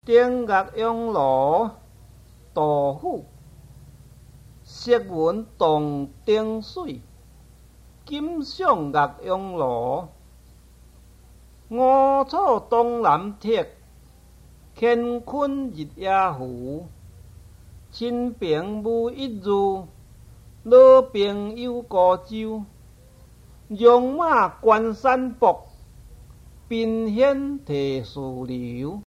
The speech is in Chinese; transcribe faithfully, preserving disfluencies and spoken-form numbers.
顶岳阳楼杜甫，色闻洞庭水，金上岳阳楼。五草东南屉，乾坤日夜浮。亲朋无一日，老朋友孤舟。戎马关山泊，并险提事流。